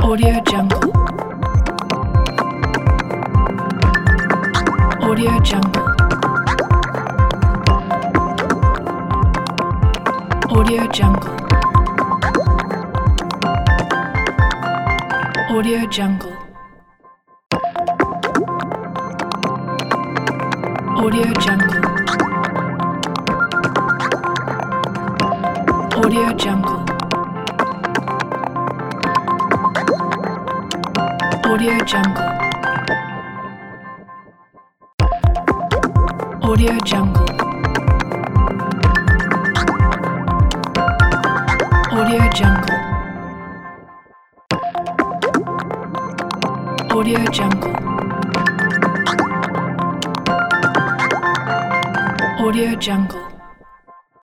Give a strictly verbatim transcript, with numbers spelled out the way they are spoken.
Audio Jungle. Audio Jungle. Audio Jungle. Audio Jungle. Audio Jungle. Audio Jungle. Audio Jungle. Audio Jungle. Audio Jungle. Audio Jungle. Audio Jungle.